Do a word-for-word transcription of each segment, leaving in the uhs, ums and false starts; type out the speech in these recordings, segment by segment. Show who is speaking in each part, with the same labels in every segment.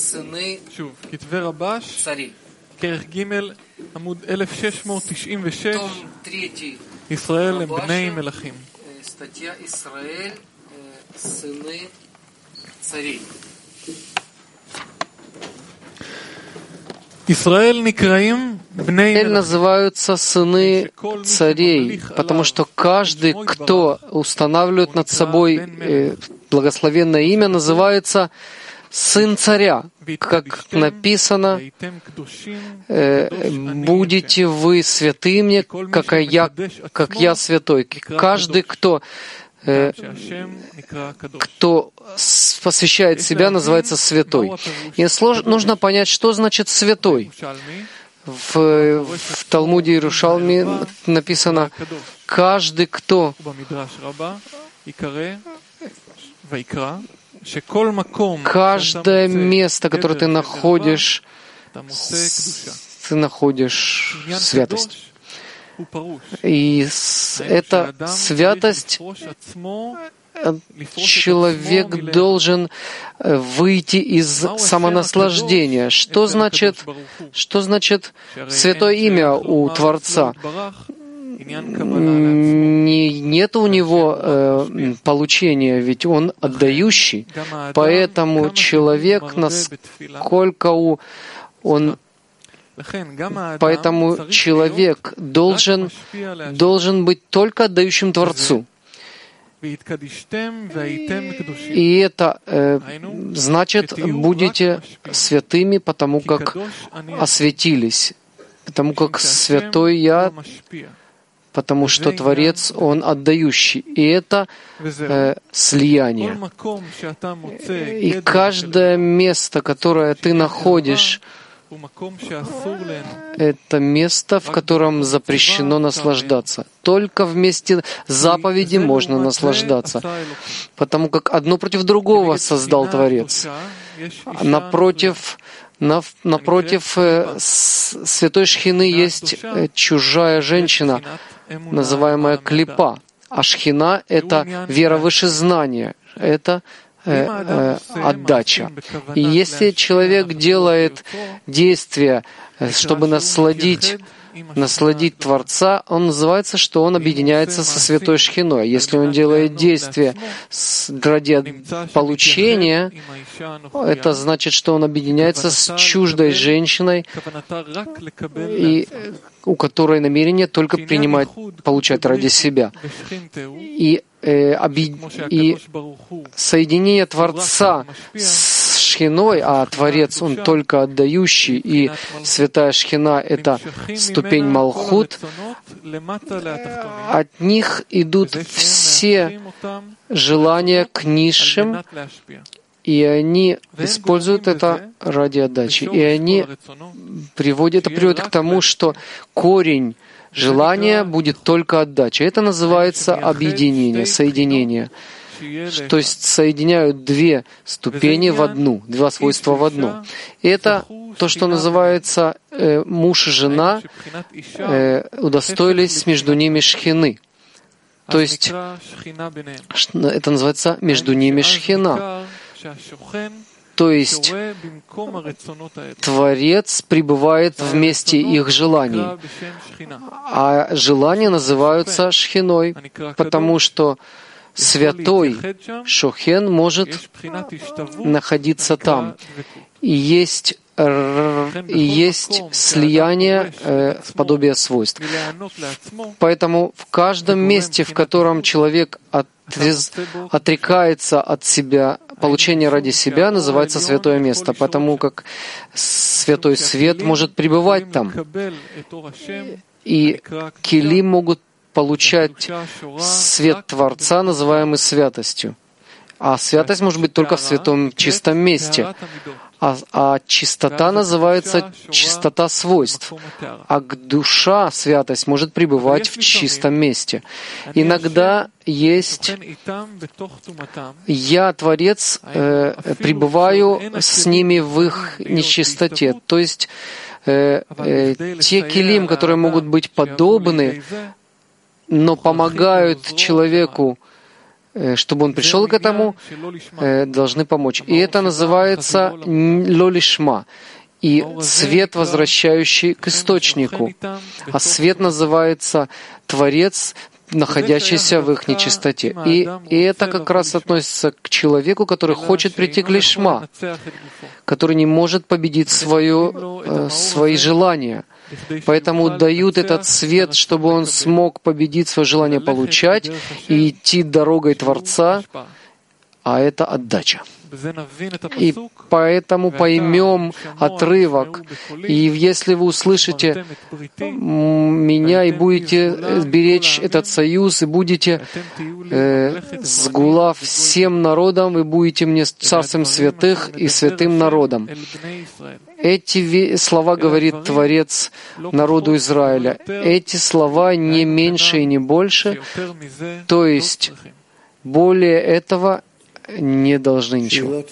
Speaker 1: сыны
Speaker 2: שוב, כתבי רבש,
Speaker 1: царей.
Speaker 2: כרך ג' עמוד אלף שש מאות תשעים ושש,
Speaker 1: Том третий.
Speaker 2: ישראל הם בני מלכים.
Speaker 1: Э, Статья Израиль, э, сыны царей.
Speaker 2: ישראל некраим бней
Speaker 3: Израиль
Speaker 2: мелахим.
Speaker 3: называются сыны царей, потому что каждый, кто устанавливает над собой э, благословенное имя, называется сын царя. Как написано, э, «Будете вы святы мне, как я, как я святой». Каждый, кто э, кто посвящает себя, называется святой. И слож, нужно понять, что значит святой. В, в Талмуде Иерушалми написано: каждый, кто каждое место, которое ты находишь, ты находишь святость. И эта святость, человек должен выйти из самонаслаждения. Что значит, что значит святое имя у Творца? Не, нет у него э, получения, ведь он отдающий. Поэтому человек, насколько у, он Поэтому человек должен, должен быть только отдающим Творцу. И это э, значит, будете святыми, потому как осветились, потому как святой я, потому что Творец, Он отдающий. И это э, слияние. И каждое место, которое ты находишь, это место, в котором запрещено наслаждаться. Только в месте заповеди можно наслаждаться, потому как одно против другого создал Творец. Напротив, напротив святой Шхины есть чужая женщина, называемая клипа. А Шхина — это вера выше знания. Это Э, э, отдача. И если человек делает действия, чтобы насладить, насладить Творца, он называется, что он объединяется со Святой Шхиной. Если он делает действия ради получения, это значит, что он объединяется с чуждой женщиной, и у которой намерение только принимать, получать ради себя. И э, оби... и соединение Творца с Шхиной, а Творец, он только отдающий, и Святая Шхина — это ступень Малхут, от них идут все желания к низшим, и они используют это ради отдачи. И они приводят, это приводит к тому, что корень желания будет только отдача. Это называется объединение, соединение. То есть соединяют две ступени в одну, два свойства в одно. И это то, что называется э, муж и жена э, удостоились между ними шхины. То есть это называется между ними шхина. То есть Творец пребывает в месте их желаний, а желания называются шхиной, потому что святой Шохен может находиться там. И есть, и есть слияние э, подобия свойств. Поэтому в каждом месте, в котором человек отрез, отрекается от себя, получение ради себя, называется святое место, потому как святой свет может пребывать там. И келим могут получать свет Творца, называемый святостью. А святость может быть только в святом чистом месте. А, а чистота называется чистота свойств. А душа, святость, может пребывать в чистом месте. Иногда есть «Я, Творец, э, пребываю с ними в их нечистоте». То есть э, э, те келим, которые могут быть подобны, но помогают человеку чтобы он пришел к этому, должны помочь. И это называется лолишма. И свет, возвращающий к источнику. А свет называется Творец, находящийся в их нечистоте. И, и это как раз относится к человеку, который хочет прийти к лишма, который не может победить свое, свои желания. Поэтому дают этот свет, чтобы он смог победить свое желание получать и идти дорогой Творца, а это отдача. И поэтому поймем отрывок. И если вы услышите меня и будете беречь этот союз, и будете э, сгула всем народам, вы будете мне царством святых и святым народом. Эти слова говорит Творец народу Израиля. Эти слова не меньше и не больше. То есть более этого не должны ничего.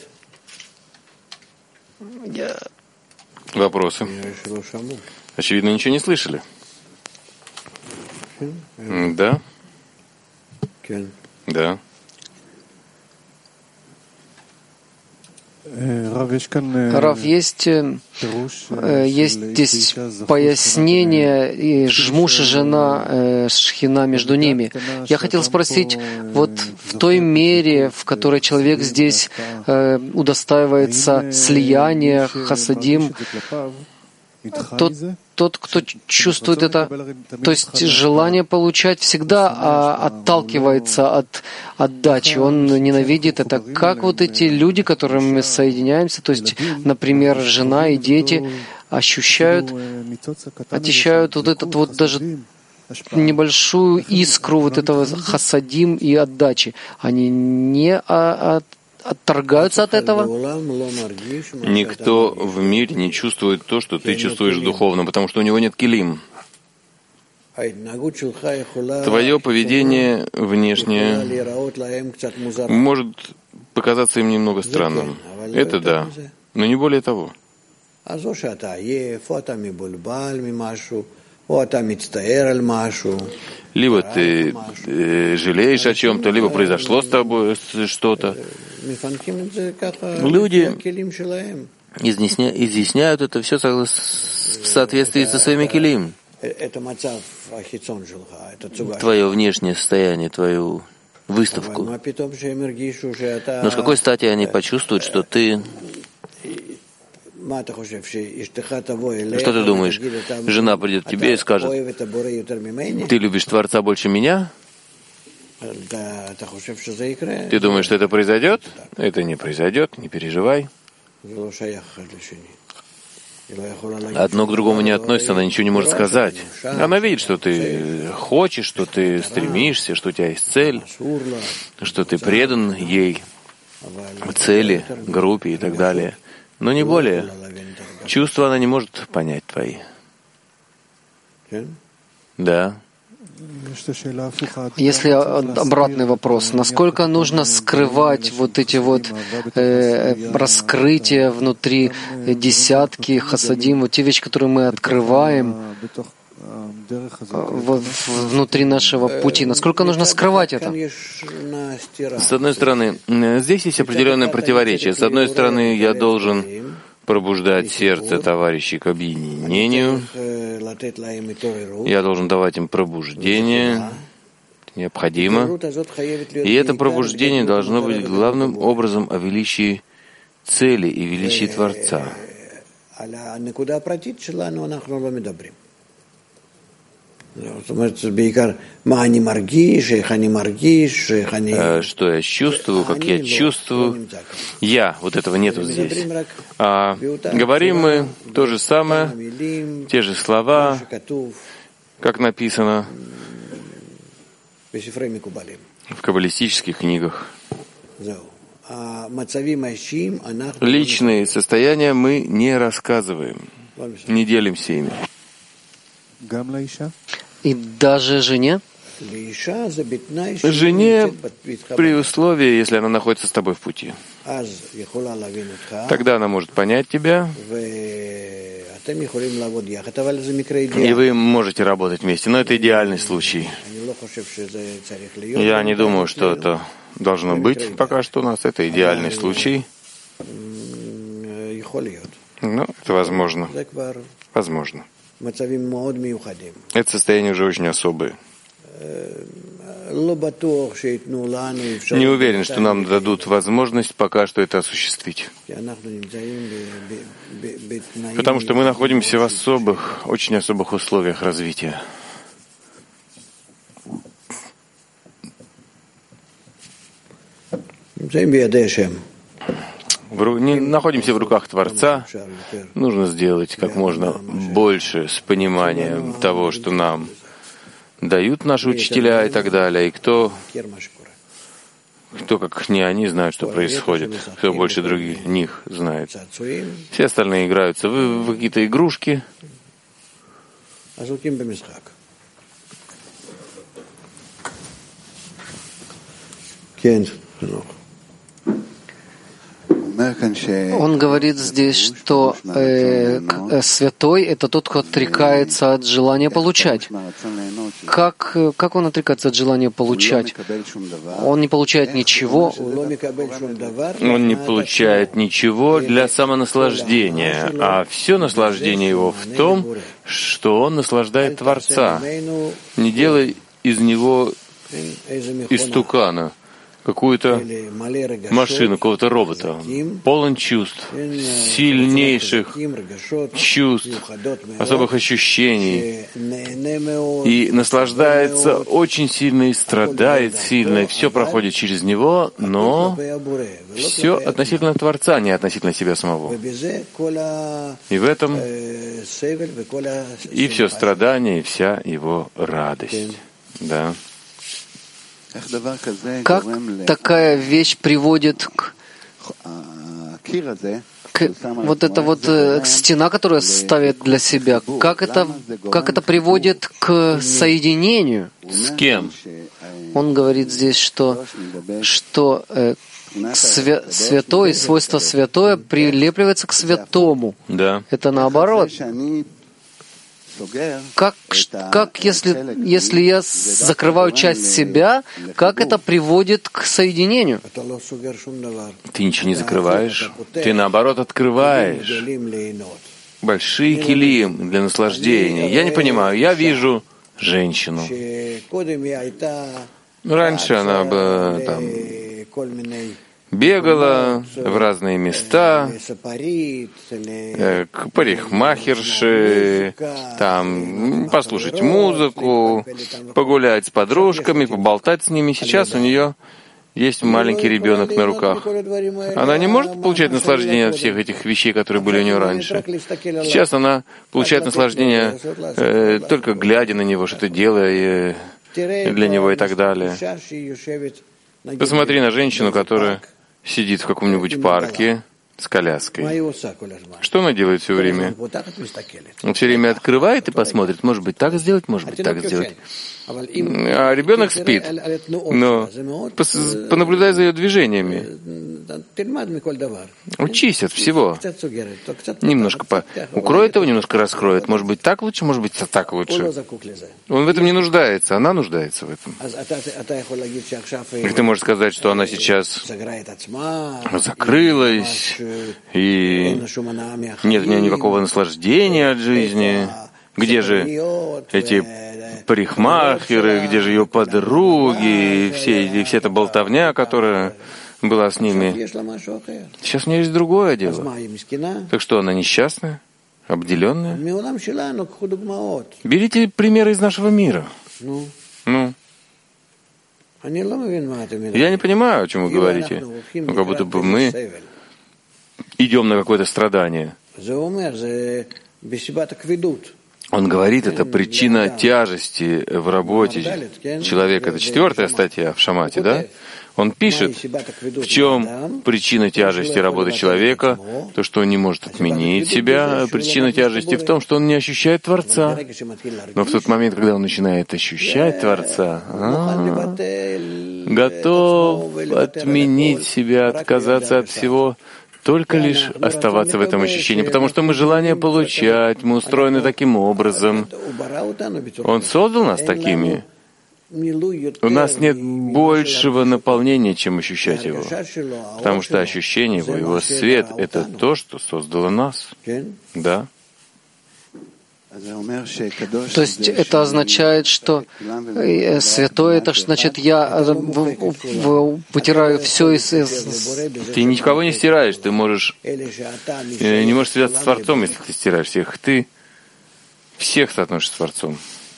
Speaker 4: Вопросы? Очевидно, ничего не слышали. Да? Да.
Speaker 3: Рав, есть, есть здесь пояснение, и жмуш и жена, шхина между ними. Я хотел спросить, вот в той мере, в которой человек здесь удостаивается слияния, хасадим, тот, тот, кто чувствует это, то есть желание получать всегда а, отталкивается от отдачи, он ненавидит это. Как вот эти люди, которым мы соединяемся, то есть, например, жена и дети, ощущают, ощущают вот этот вот даже небольшую искру вот этого хасадим и отдачи. Они не от отторгаются от этого?
Speaker 4: Никто в мире не чувствует то, что ты чувствуешь духовно, потому что у него нет килим. Твое поведение внешнее может показаться им немного странным. Это да, но не более того. Либо ты э, жалеешь о чем-то, либо произошло с тобой что-то. Люди изъясня, изъясняют это все в соответствии со своими килим. Твое внешнее состояние, твою выставку. Но с какой стати они почувствуют, что ты... Что ты думаешь? Жена придет к тебе и скажет: ты любишь Творца больше меня? Ты думаешь, что это произойдет? Это не произойдет, не переживай. Одно к другому не относится, она ничего не может сказать. Она видит, что ты хочешь, что ты стремишься, что у тебя есть цель, что ты предан ей, цели, группе и так далее. Но не более. Чувства она не может понять твои. Да.
Speaker 3: Если обратный вопрос, насколько нужно скрывать вот эти вот э, раскрытия внутри десятки, хасадим, вот те вещи, которые мы открываем вот, внутри нашего пути, насколько нужно скрывать это?
Speaker 4: С одной стороны, здесь есть определенное противоречие. С одной стороны, я должен пробуждать сердце товарищей к объединению. Я должен давать им пробуждение. Необходимо. И это пробуждение должно быть главным образом о величии цели и величии Творца. Что я чувствую, как я чувствую. Я, вот этого нету здесь. А говорим мы то же самое, те же слова, как написано в каббалистических книгах. Личные состояния мы не рассказываем, не делимся ими.
Speaker 3: И даже жене?
Speaker 4: Жене при условии, если она находится с тобой в пути. Тогда она может понять тебя, и вы можете работать вместе. Но это идеальный случай. Я не думаю, что это должно быть пока что у нас. Это идеальный случай. Но это возможно. Возможно. Это состояние уже очень особое. Не уверен, что нам дадут возможность пока что это осуществить. Потому что мы находимся в особых, очень особых условиях развития. В, не находимся в руках Творца. Нужно сделать как можно больше с пониманием того, что нам дают наши учителя и так далее. И кто, кто как не они, знают, что происходит. Кто больше других них знает. Все остальные играются в, в какие-то игрушки.
Speaker 3: Он говорит здесь, что э, святой — это тот, кто отрекается от желания получать. Как, как он отрекается от желания получать? Он не получает ничего.
Speaker 4: Он не получает ничего для самонаслаждения, а все наслаждение его в том, что он наслаждает Творца. Не делай из него истукана, какую-то машину, какого-то робота, полон чувств, сильнейших чувств, особых ощущений, и наслаждается очень сильно и страдает сильно, и все проходит через него, но все относительно Творца, не относительно себя самого. И в этом и все страдание, и вся его радость. Да.
Speaker 3: Как такая вещь приводит к, к вот эта вот э, стена, которую ставят для себя, как это, как это приводит к соединению?
Speaker 4: С кем?
Speaker 3: Он говорит здесь, что, что э, свя, святой, свойство святое прилепливается к святому.
Speaker 4: Да.
Speaker 3: Это наоборот. Как, как если, если я закрываю часть себя, как это приводит к соединению?
Speaker 4: Ты ничего не закрываешь, ты наоборот открываешь большие килим для наслаждения. Я не понимаю, я вижу женщину. Раньше она была там, бегала в разные места, к парикмахерше, там, послушать музыку, погулять с подружками, поболтать с ними. Сейчас у нее есть маленький ребенок на руках. Она не может получать наслаждение от всех этих вещей, которые были у нее раньше. Сейчас она получает наслаждение э, только глядя на него, что-то делая э, для него и так далее. Посмотри на женщину, которая сидит в каком-нибудь парке с коляской. Что она делает все время? Он все время открывает и посмотрит. Может быть, так сделать, может быть, так сделать. А ребенок спит. Но понаблюдай за ее движениями. Учись от всего. Немножко по... укроет его, немножко раскроет. Может быть, так лучше, может быть, так лучше. Он в этом не нуждается, она нуждается в этом. И ты можешь сказать, что она сейчас закрылась, и нет у нее никакого наслаждения от жизни. Где же эти парикмахеры, где же ее подруги, и все, и вся эта болтовня, которая была с ними? Сейчас у нее есть другое дело. Так что, она несчастная, обделенная? Берите примеры из нашего мира. Ну? Я не понимаю, о чем вы говорите. Ну, как будто бы мы идем на какое-то страдание. Он говорит, это причина тяжести в работе человека. Это четвертая статья в Шамате, да? Он пишет, в чем причина тяжести работы человека, то, что он не может отменить себя. Причина тяжести в том, что он не ощущает Творца. Но в тот момент, когда он начинает ощущать Творца, а, готов отменить себя, отказаться от всего, только лишь оставаться в этом ощущении, потому что мы желание получать, мы устроены таким образом. Он создал нас такими. У нас нет большего наполнения, чем ощущать его. Потому что ощущение его, его свет — это то, что создало нас. Да.
Speaker 3: То есть это означает, что святой, это значит, я вытираю все из...
Speaker 4: Ты никого не стираешь, ты можешь не можешь связаться с Творцом, если ты стираешь всех. Ты всех соотносишь с Творцом.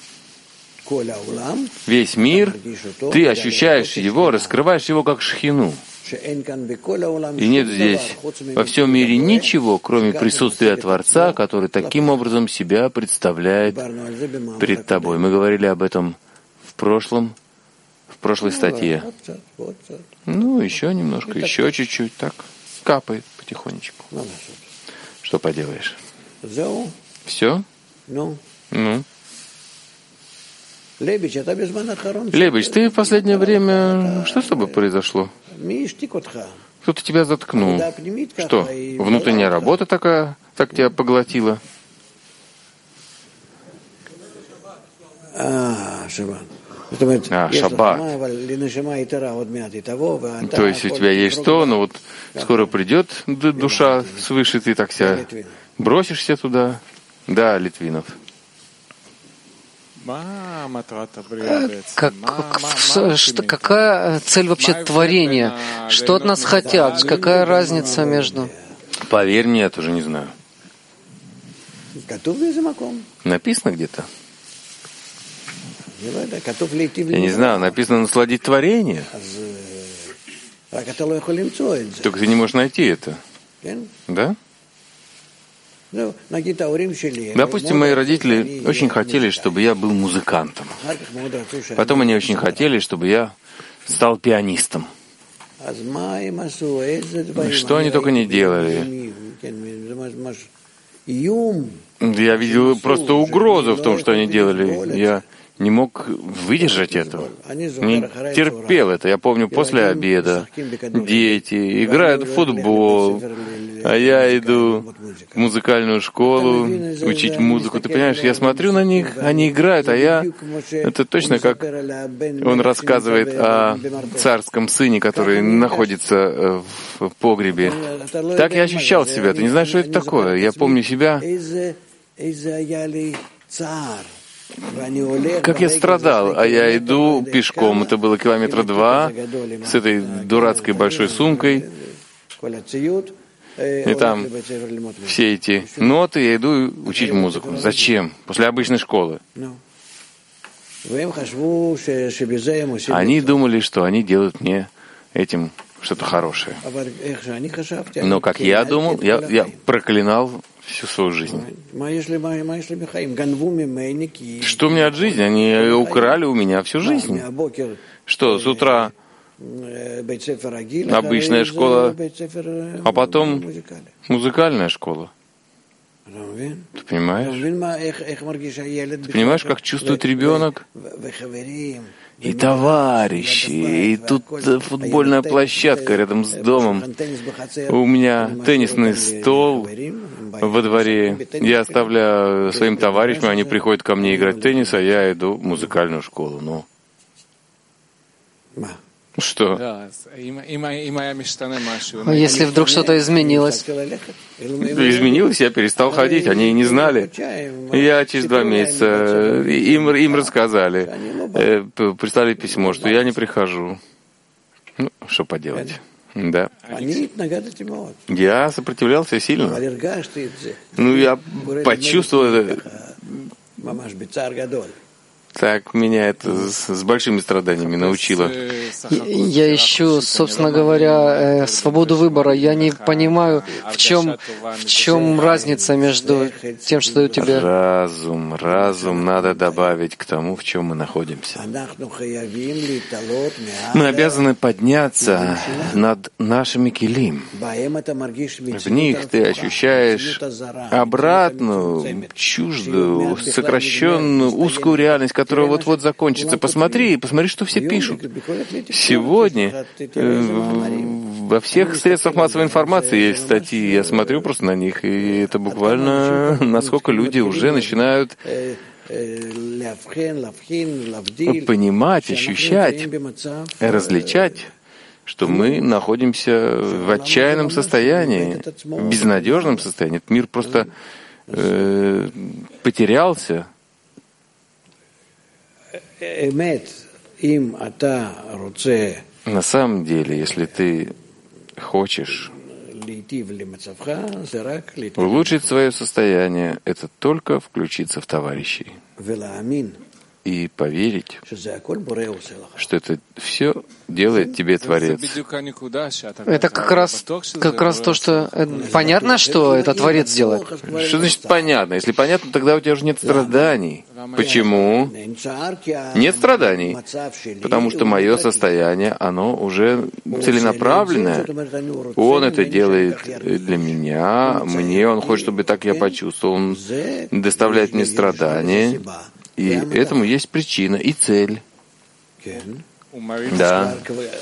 Speaker 4: Весь мир, ты ощущаешь его, раскрываешь его как шхину. И нет здесь во всем мире ничего, кроме присутствия Творца, который таким образом себя представляет перед тобой. Мы говорили об этом в прошлом, в прошлой статье. Ну, еще немножко, еще чуть-чуть, так, капает потихонечку. Что поделаешь? Все? Ну? Лебедь, ты в последнее время... Что с тобой произошло? Кто-то тебя заткнул. Что, внутренняя работа такая, так тебя поглотила?
Speaker 5: А,
Speaker 4: шаббат. То есть у тебя есть то, но вот скоро придет душа свыше, ты так себя бросишься туда. Да, Литвинов.
Speaker 3: Как, что, какая цель вообще творения? Что от нас хотят? Какая разница между...
Speaker 4: Поверь мне, я тоже не знаю. Написано где-то. Я не знаю, написано насладить творение. Только ты не можешь найти это. Да? Допустим, мои родители очень хотели, чтобы я был музыкантом. Потом они очень хотели, чтобы я стал пианистом. Что они только не делали. Я видел просто угрозу в том, что они делали. Я не мог выдержать этого. Не терпел это. Я помню, после обеда дети играют в футбол, а я иду в музыкальную школу учить музыку. Ты понимаешь, я смотрю на них, они играют, а я... Это точно как он рассказывает о царском сыне, который находится в погребе. Так я ощущал себя. Ты не знаешь, что это такое? Я помню себя... Как я страдал, а я иду пешком, это было километра два, с этой дурацкой большой сумкой, и там все эти ноты, я иду учить музыку. Зачем? После обычной школы. Они думали, что они делают мне этим что-то хорошее. Но, как я думал, я, я проклинал всю свою жизнь. Что у меня от жизни? Они украли у меня всю жизнь. Что, с утра обычная школа, а потом музыкальная школа. Ты понимаешь? Ты понимаешь, как чувствует ребенок? И товарищи, и тут футбольная площадка рядом с домом. У меня теннисный стол во дворе. Я оставляю своим товарищам, они приходят ко мне играть в теннис, а я иду в музыкальную школу. Ну, что?
Speaker 3: Если вдруг что-то изменилось?
Speaker 4: Изменилось, я перестал ходить, они и не знали. Я через два месяца, им, им рассказали, э, прислали письмо, что я не прихожу. Ну, что поделать. Да. Я сопротивлялся сильно. Ну, я почувствовал это. Так меня это с, с большими страданиями научило.
Speaker 3: Я ищу, собственно говоря, свободу выбора. Я не понимаю, в чем, в чем разница между тем, что у тебя...
Speaker 4: Разум, разум надо добавить к тому, в чем мы находимся. Мы обязаны подняться над нашими килим. В них ты ощущаешь обратную, чуждую, сокращенную, узкую реальность, которая вот-вот закончится. Посмотри, посмотри, что все пишут. Сегодня э, во всех средствах массовой информации есть статьи, я смотрю просто на них, и это буквально насколько люди уже начинают понимать, ощущать, различать, что мы находимся в отчаянном состоянии, в безнадежном состоянии. Этот мир просто э, потерялся. На самом деле, если ты хочешь улучшить свое состояние, это только включиться в товарищей и поверить, что это все делает тебе Творец.
Speaker 3: Это как раз, как раз то, что понятно, что это Творец делает.
Speaker 4: Что значит понятно? Если понятно, тогда у тебя уже нет страданий. Почему? Нет страданий. Потому что мое состояние, оно уже целенаправленное. Он это делает для меня, мне, он хочет, чтобы так я почувствовал. Он доставляет мне страдания. И этому есть причина и цель. Да.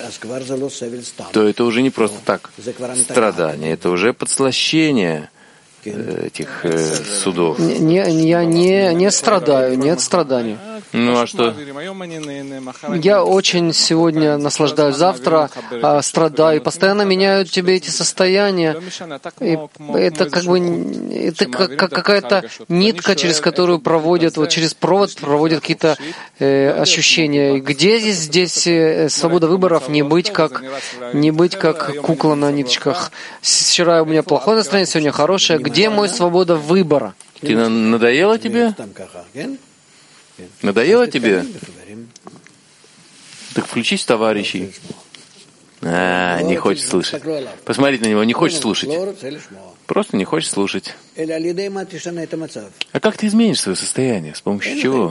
Speaker 4: То это уже не просто так страдание, это уже подслащение этих э, судов.
Speaker 3: Не, не, я не, не страдаю, нет страданий.
Speaker 4: Ну а что?
Speaker 3: Я очень сегодня наслаждаюсь, завтра а, страдаю. Постоянно меняют тебе эти состояния. И это как бы это как, как какая-то нитка, через которую проводят, вот через провод проводят какие-то э, ощущения. Где здесь, здесь э, свобода выборов? Не быть как не быть как кукла на ниточках. Вчера у меня плохое настроение, сегодня хорошее. Где мой свобода выбора?
Speaker 4: Ты надоело тебе? Надоело тебе? Так включись в товарищей. А, не хочет слышать. Посмотри на него, не хочет слушать. Просто не хочет слушать. А как ты изменишь свое состояние? С помощью чего?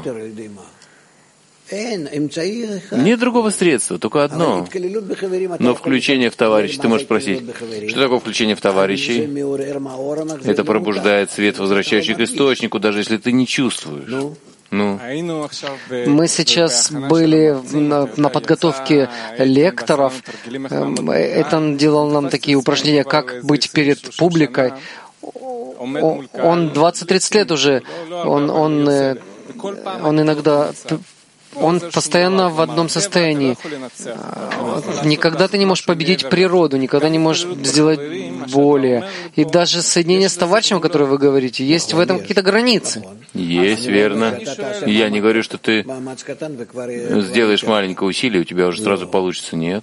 Speaker 4: Нет другого средства, только одно. Но включение в товарищей, ты можешь спросить, что такое включение в товарищей? Это пробуждает свет, возвращающий к источнику, даже если ты не чувствуешь. Ну.
Speaker 3: Мы сейчас были на, на подготовке лекторов. Это делал нам такие упражнения, как быть перед публикой. Он двадцать-тридцать лет уже, он, он, он иногда... Он постоянно в одном состоянии. Никогда ты не можешь победить природу, никогда не можешь сделать более. И даже соединение с товарищем, о котором вы говорите, есть в этом какие-то границы.
Speaker 4: Есть, верно. Я не говорю, что ты сделаешь маленькое усилие, у тебя уже сразу получится. Нет.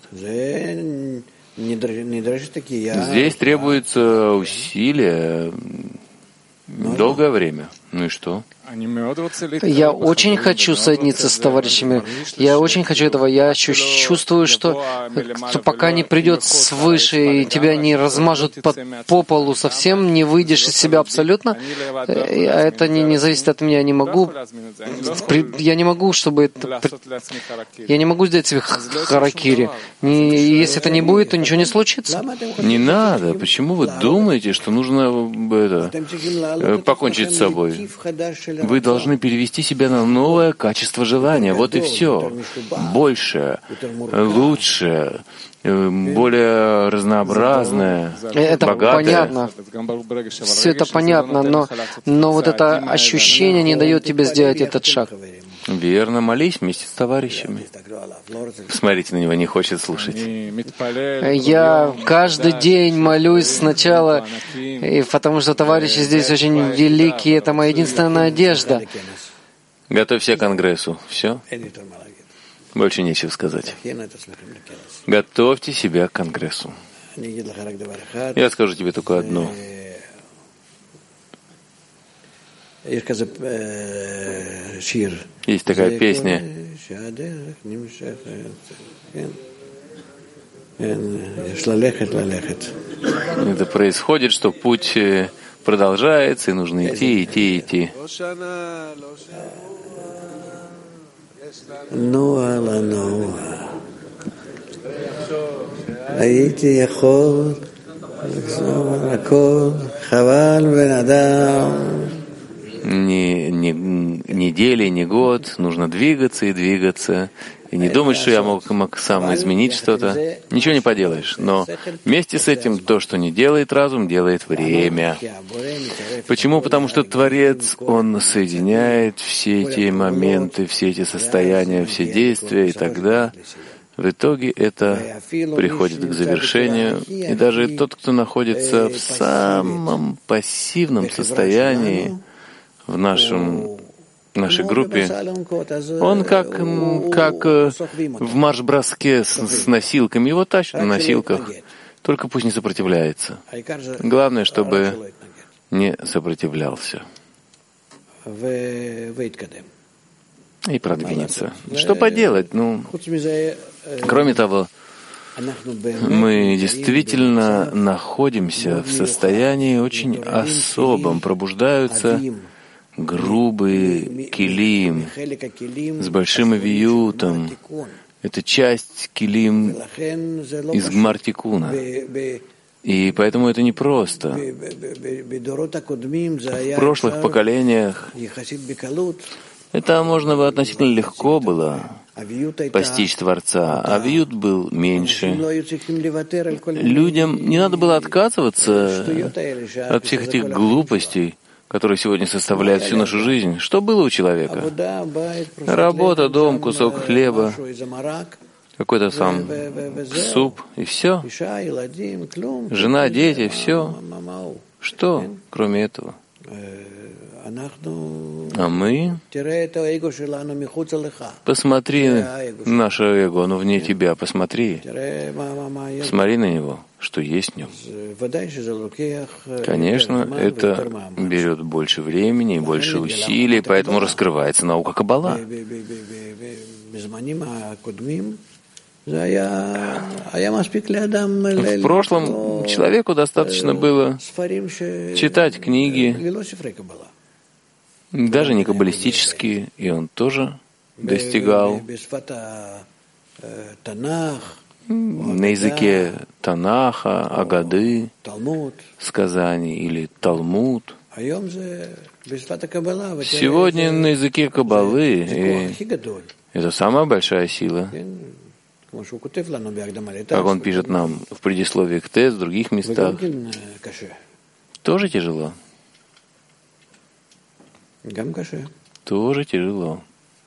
Speaker 4: Здесь требуется усилие долгое время. Ну и что?
Speaker 3: Я очень хочу соединиться с товарищами. Я очень хочу этого. Я чувствую, что, что пока не придет свыше и тебя не размажут по, по полу, совсем не выйдешь из себя абсолютно. А это не, не зависит от меня. Я не могу. Я не могу, чтобы это. Я не могу сделать себе харакири. Не, если это не будет, то ничего не случится.
Speaker 4: Не надо. Почему вы думаете, что нужно это, покончить с собой? Вы должны перевести себя на новое качество желания. Вот и все. Больше, лучше, более разнообразное,
Speaker 3: это
Speaker 4: богатое.
Speaker 3: Понятно. Все это понятно, но, но вот это ощущение не дает тебе сделать этот шаг.
Speaker 4: Верно, молись вместе с товарищами. Посмотрите на него, не хочет слушать.
Speaker 3: Я каждый день молюсь сначала, и потому что товарищи здесь очень великие, это моя единственная надежда.
Speaker 4: Готовься к конгрессу. Все? Больше нечего сказать. Готовьте себя к конгрессу. Я скажу тебе только одно. Есть такая песня. Это происходит, что путь продолжается, и нужно идти, идти, идти. Ни, ни недели, ни год, нужно двигаться и двигаться, и не думать, что я мог, мог сам изменить что-то. Ничего не поделаешь. Но вместе с этим то, что не делает разум, делает время. Почему? Потому что Творец, Он соединяет все эти моменты, все эти состояния, все действия, и тогда в итоге это приходит к завершению. И даже тот, кто находится в самом пассивном состоянии в нашем в нашей группе, он как, как в марш-броске с, с носилками, его тащат на носилках, только пусть не сопротивляется. Главное, чтобы не сопротивлялся и продвинется. Что поделать? Ну, кроме того, мы действительно находимся в состоянии очень особом, пробуждаются грубый килим с большим авиютом. Это часть килим из гмартикуна. И поэтому это непросто. В прошлых поколениях это можно бы относительно легко было постичь Творца. Авиют был меньше. Людям не надо было отказываться от всех этих глупостей, которые сегодня составляют всю нашу жизнь. Что было у человека? Работа, дом, кусок хлеба, какой-то сам суп, и все. Жена, дети, все. Что, кроме этого? А мы? Посмотри наше эго, оно вне тебя, посмотри. Смотри на него, что есть в нем. Конечно, это берет больше времени и больше усилий, поэтому раскрывается наука Каббала. В прошлом человеку достаточно было читать книги, даже не каббалистические, и он тоже достигал на языке Танаха, Агады, сказаний или Талмуд. Сегодня на языке Каббалы, и это самая большая сила. Как он пишет нам в предисловии к Тес, в других местах, тоже тяжело. Тоже тяжело.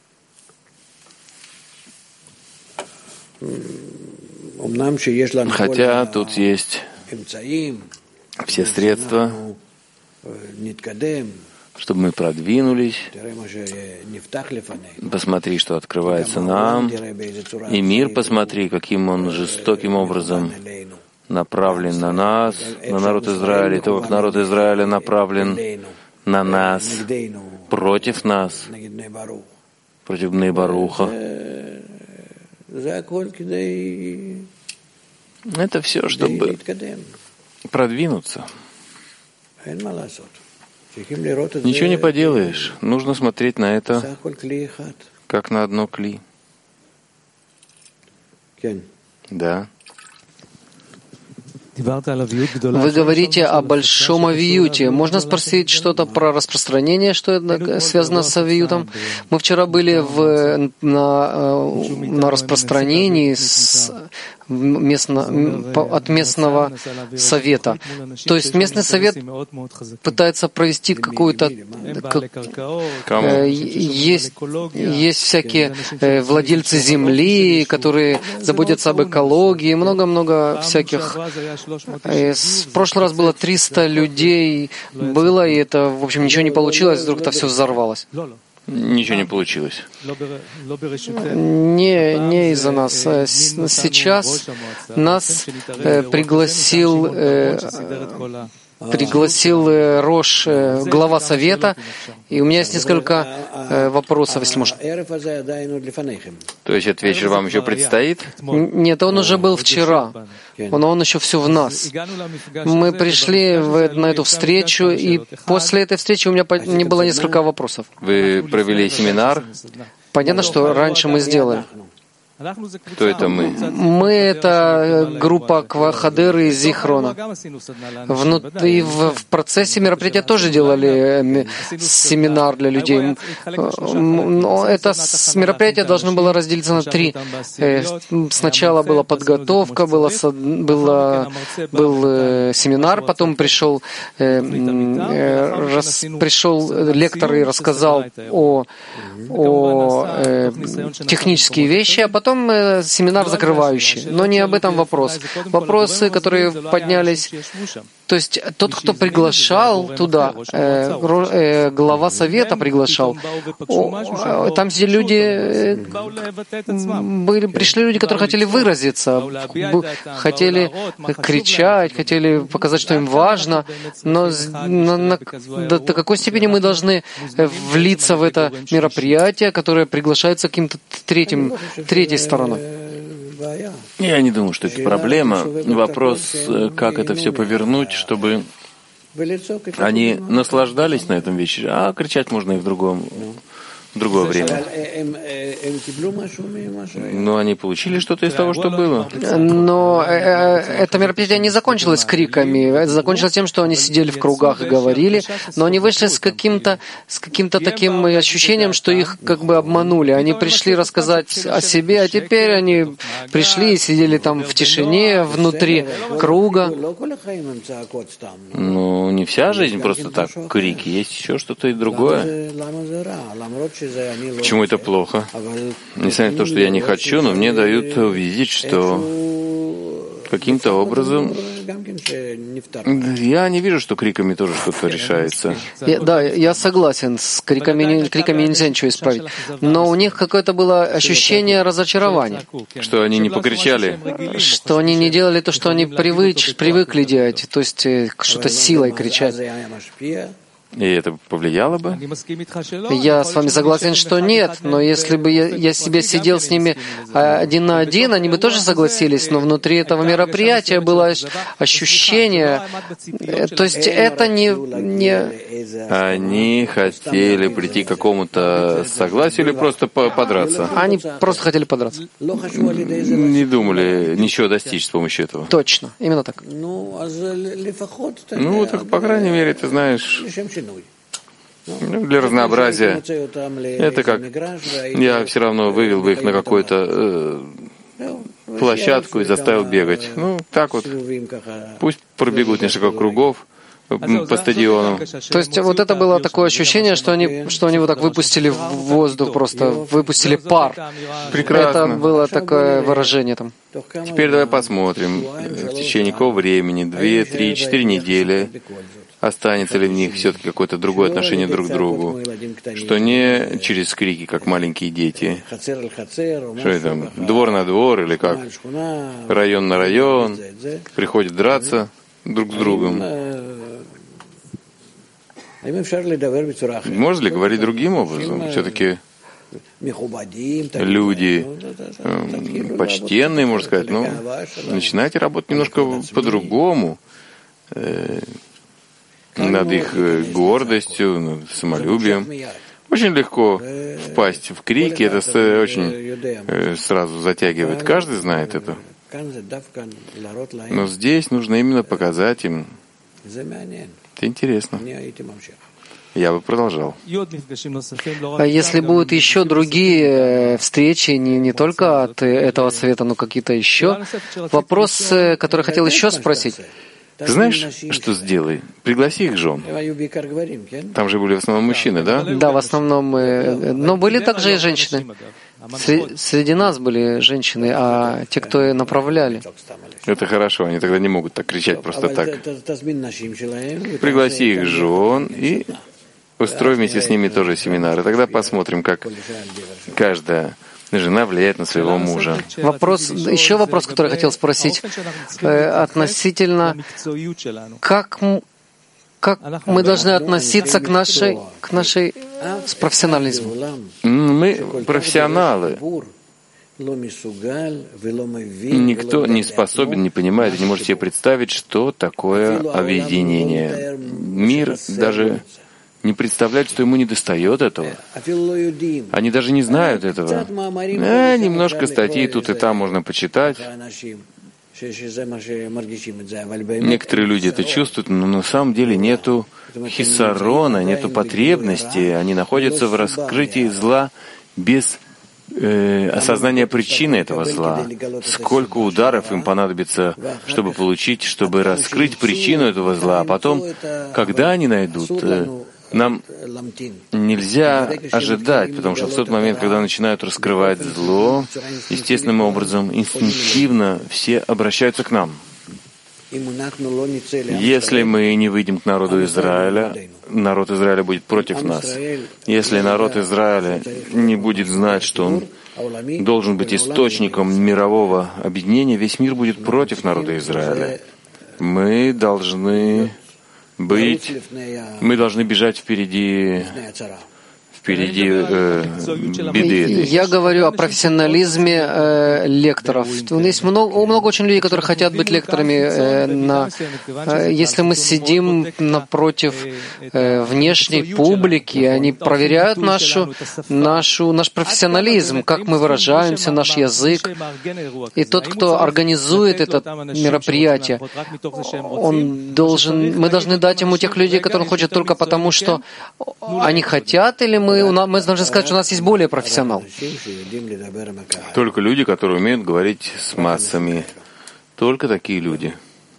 Speaker 4: Хотя тут есть все средства, чтобы мы продвинулись. Посмотри, что открывается нам. И мир посмотри, каким он жестоким образом направлен на нас, на народ Израиля, и то, как народ Израиля направлен на нас, против нас, против Бней Баруха. Это все, чтобы продвинуться. Ничего не поделаешь. Нужно смотреть на это как на одно кли. Да.
Speaker 3: Вы говорите о большом авиюте. Можно спросить что-то про распространение, что это связано с авиютом? Мы вчера были в, на, на распространении с местно, от местного совета. То есть местный совет пытается провести какую-то... Есть, есть всякие владельцы земли, которые заботятся об экологии, много-много всяких... В прошлый раз было триста людей, было, и это, в общем, ничего не получилось, вдруг это все взорвалось.
Speaker 4: Ничего не получилось.
Speaker 3: Не, не из-за нас. Сейчас нас э, пригласил, э, пригласил э, Рош, э, глава совета, и у меня есть несколько э, вопросов, если можно.
Speaker 4: То есть этот вечер вам еще предстоит?
Speaker 3: Нет, он уже был вчера. Но он еще все в нас. Мы пришли в, на эту встречу, и после этой встречи у меня не было несколько вопросов.
Speaker 4: Вы провели семинар?
Speaker 3: Понятно, что раньше мы сделали.
Speaker 4: Кто это мы?
Speaker 3: Мы — это группа Хадеры из Зихрона. Внутри, в, в процессе мероприятия тоже делали семинар для людей. Но это мероприятие должно было разделиться на три. Сначала была подготовка, была, была, был семинар, потом пришел, рас, пришел лектор и рассказал о, о технические вещи, а потом Потом э, семинар закрывающий. Но не об этом вопрос. Вопросы, которые поднялись. То есть тот, кто приглашал туда, э, э, глава совета приглашал, о, там сидели люди, э, были, пришли люди, которые хотели выразиться, хотели кричать, хотели показать, что им важно, но на, на, до, до какой степени мы должны влиться в это мероприятие, которое приглашается каким-то третьим, третьей стороной?
Speaker 4: Я не думаю, что это проблема. Вопрос, как это все повернуть, чтобы они наслаждались на этом вечере, а кричать можно и в другом, в другое время. Но они получили что-то из того, что было.
Speaker 3: Но э, это мероприятие не закончилось криками. Это закончилось тем, что они сидели в кругах и говорили, но они вышли с каким-то, с каким-то таким ощущением, что их как бы обманули. Они пришли рассказать о себе, а теперь они пришли и сидели там в тишине, внутри круга.
Speaker 4: Ну, не вся жизнь просто так, крики. Есть еще что-то и другое. Почему это плохо? Несмотря на то, что я не хочу, но мне дают увидеть, что каким-то образом я не вижу, что криками тоже что-то решается.
Speaker 3: Я, да, я согласен, с криками, криками нельзя ничего исправить. Но у них какое-то было ощущение разочарования.
Speaker 4: Что они не покричали?
Speaker 3: Что они не делали то, что они привыч, привыкли делать, то есть что-то силой кричать.
Speaker 4: И это повлияло бы?
Speaker 3: Я с вами согласен, что нет, но если бы я, я себе сидел с ними один на один, они бы тоже согласились, но внутри этого мероприятия было ощущение, то есть это не... не...
Speaker 4: Они хотели прийти к какому-то согласию или просто подраться?
Speaker 3: Они просто хотели подраться.
Speaker 4: Не думали ничего достичь с помощью этого?
Speaker 3: Точно, именно так.
Speaker 4: Ну, так, по крайней мере, ты знаешь... Ну, для разнообразия. Это как я все равно вывел бы их на какую-то э, площадку и заставил бегать. Ну, так вот. Пусть пробегут несколько кругов по стадиону.
Speaker 3: То есть вот это было такое ощущение, что они, что они вот так выпустили в воздух, просто выпустили пар.
Speaker 4: Прекрасно.
Speaker 3: Это было такое выражение там.
Speaker 4: Теперь давай посмотрим, в течение какого времени, две, три, четыре недели, останется ли в них все-таки какое-то другое отношение друг к другу, что не через крики, как маленькие дети. Что это, двор на двор или как? Район на район, приходят драться друг с другом. Можно ли говорить другим образом? Все-таки люди э, почтенные, можно сказать, но начинайте работать немножко по-другому. Э, над их гордостью, над самолюбием. Очень легко впасть в крики, это очень сразу затягивает. Каждый знает это. Но здесь нужно именно показать им. Это интересно. Я бы продолжал.
Speaker 3: А если будут еще другие встречи, не, не только от этого совета, но какие-то еще, вопрос, который хотел еще спросить.
Speaker 4: Ты знаешь, что сделай? Пригласи их жен. Там же были в основном мужчины, да?
Speaker 3: Да, в основном. Но были также и женщины. Среди нас были женщины, а те, кто направляли.
Speaker 4: Это хорошо, они тогда не могут так кричать просто так. Пригласи их жен и устрой вместе с ними тоже семинар. И тогда посмотрим, как каждая жена влияет на своего мужа.
Speaker 3: Вопрос, еще вопрос, который я хотел спросить, э, относительно, как, как мы должны относиться к нашей, к нашей с профессионализму?
Speaker 4: Мы профессионалы. Никто не способен, не понимает и не может себе представить, что такое объединение. Мир даже не представляют, что ему недостает этого. Они даже не знают этого. Э, немножко статей тут и там можно почитать. Некоторые люди это чувствуют, но на самом деле нету хисарона, нету потребности. Они находятся в раскрытии зла без э, осознания причины этого зла. Сколько ударов им понадобится, чтобы получить, чтобы раскрыть причину этого зла. А потом, когда они найдут, э, нам нельзя ожидать, потому что в тот момент, когда начинают раскрывать зло, естественным образом, инстинктивно все обращаются к нам. Если мы не выйдем к народу Израиля, народ Израиля будет против нас. Если народ Израиля не будет знать, что он должен быть источником мирового объединения, весь мир будет против народа Израиля. Мы должны быть, мы должны бежать впереди, впереди э, беды этой.
Speaker 3: Я говорю о профессионализме э, лекторов. Есть много, много очень людей, которые хотят быть лекторами. Э, на, э, если мы сидим напротив э, внешней публики, они проверяют нашу, нашу, наш профессионализм, как мы выражаемся, наш язык. И тот, кто организует это мероприятие, он должен, мы должны дать ему тех людей, которые он хочет только потому, что они хотят, или мы Мы должны сказать, что у нас есть более профессионал.
Speaker 4: Только люди, которые умеют говорить с массами. Только такие люди.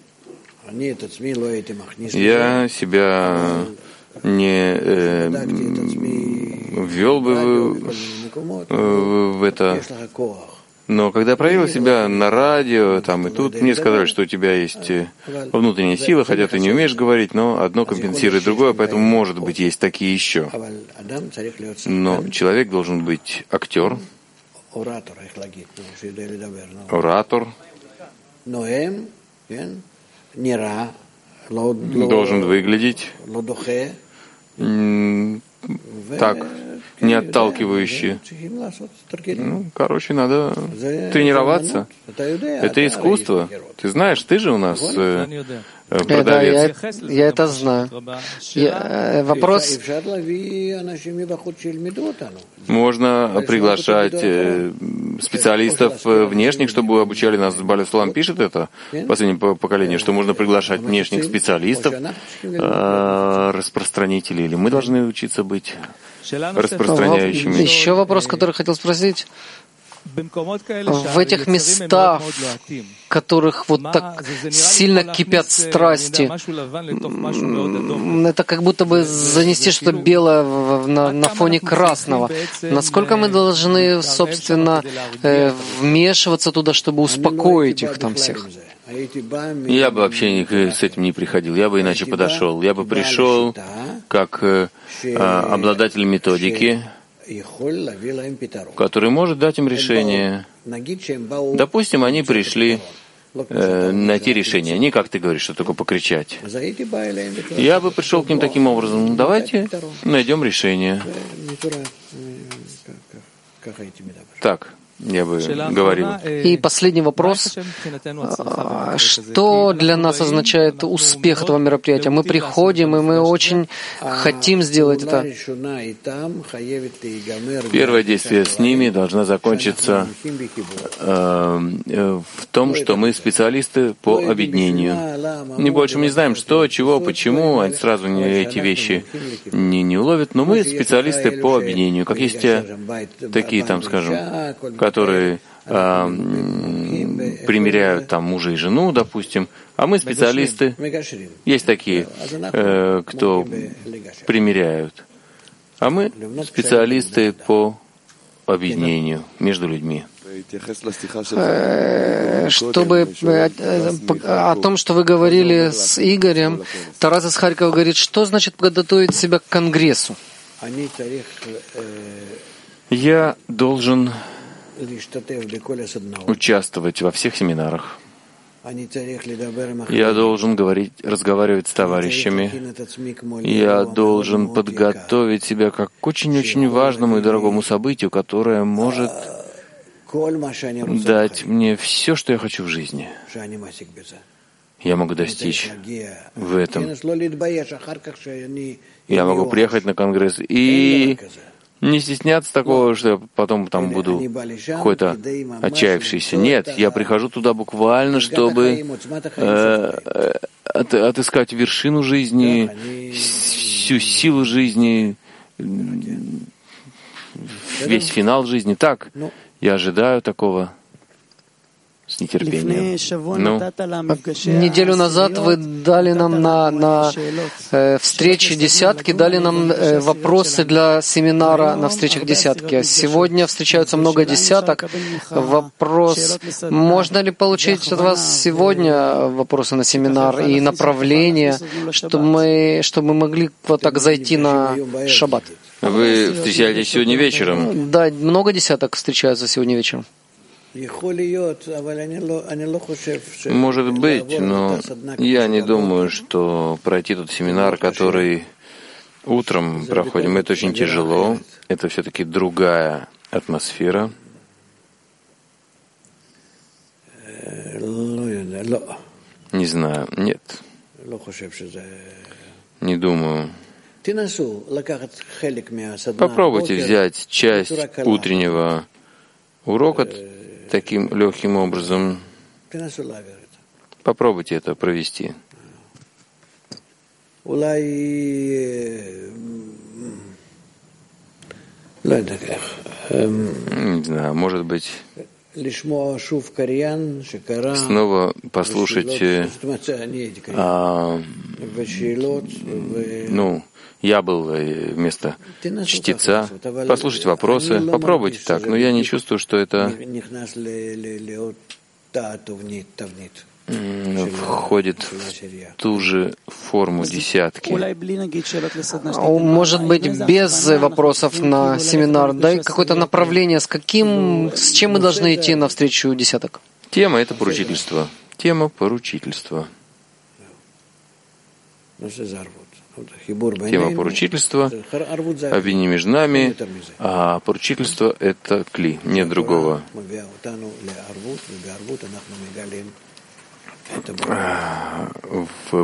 Speaker 4: Я себя не э, ввел бы в, в это. Но когда я проявил себя на радио, там и тут, мне сказали, что у тебя есть внутренняя сила, хотя ты не умеешь говорить, но одно компенсирует другое, поэтому, может быть, есть такие еще. Но человек должен быть актер, оратор, должен выглядеть так, не отталкивающие. Ну, короче, надо тренироваться. Это искусство. Ты знаешь, ты же у нас э, продавец.
Speaker 3: Да, я, я это знаю. Я, вопрос...
Speaker 4: Можно приглашать э, специалистов внешних, чтобы обучали нас. Баля-Сулам пишет это, последнее поколение, что можно приглашать внешних специалистов, э, распространителей. Или мы должны учиться быть распространяющими.
Speaker 3: Еще вопрос, который хотел спросить. В этих местах, в которых вот так сильно кипят страсти, это как будто бы занести что-то белое на, на фоне красного. Насколько мы должны, собственно, вмешиваться туда, чтобы успокоить их там всех?
Speaker 4: Я бы вообще с этим не приходил, я бы иначе подошел. Я бы пришел как э, обладатель методики, который может дать им решение. Допустим, они пришли э, найти решение, не как ты говоришь, что только покричать. Я бы пришел к ним таким образом. Давайте найдем решение. Так. Я бы говорил.
Speaker 3: И последний вопрос. Что для нас означает успех этого мероприятия? Мы приходим, и мы очень хотим сделать это.
Speaker 4: Первое действие с ними должно закончиться э, в том, что мы специалисты по объединению. Не больше мы не знаем, что, чего, почему, они сразу не, эти вещи не, не уловят, но мы специалисты по объединению. Как есть те, такие там, скажем, которые э, примиряют там мужа и жену, допустим, а мы специалисты. Есть такие, э, кто примиряют, а мы специалисты по объединению между людьми.
Speaker 3: Чтобы о том, что вы говорили с Игорем, Тарас из Харькова говорит, что значит подготовить себя к конгрессу?
Speaker 4: Я должен участвовать во всех семинарах. Я должен говорить, разговаривать с товарищами. Я должен подготовить себя как к очень-очень важному и дорогому событию, которое может дать мне все, что я хочу в жизни. я могу достичь в этом. Я могу приехать на конгресс и не стесняться такого, что я потом там буду какой-то отчаявшийся. Нет, я прихожу туда буквально, чтобы э, от, отыскать вершину жизни, всю силу жизни, весь финал жизни. Так, я ожидаю такого с нетерпением. Ну,
Speaker 3: неделю назад вы дали нам на, на э, встрече десятки, дали нам э, вопросы для семинара на встречах десятки. Сегодня встречаются много десяток. Вопрос, можно ли получить от вас сегодня вопросы на семинар и направления, чтобы мы, чтобы мы могли вот так зайти на шаббат?
Speaker 4: Вы встречаетесь сегодня вечером?
Speaker 3: Да, много десяток встречаются сегодня вечером.
Speaker 4: Может быть, но я не думаю, что пройти тот семинар, который утром проходим, это очень тяжело. Это все-таки другая атмосфера. Не знаю, нет. Не думаю. Попробуйте взять часть утреннего урока таким легким образом. Попробуйте это провести. Не знаю, может быть, снова послушать, а, ну, я был вместо чтеца, послушать вопросы, попробуйте так, но я не чувствую, что это входит в ту же форму десятки.
Speaker 3: Может быть, без вопросов на семинар, дай какое-то направление, с каким, с чем мы должны идти навстречу десяток?
Speaker 4: Тема — это поручительство. Тема поручительства. Тема поручительства, обвинение между нами, а поручительство — это кли, нет другого. В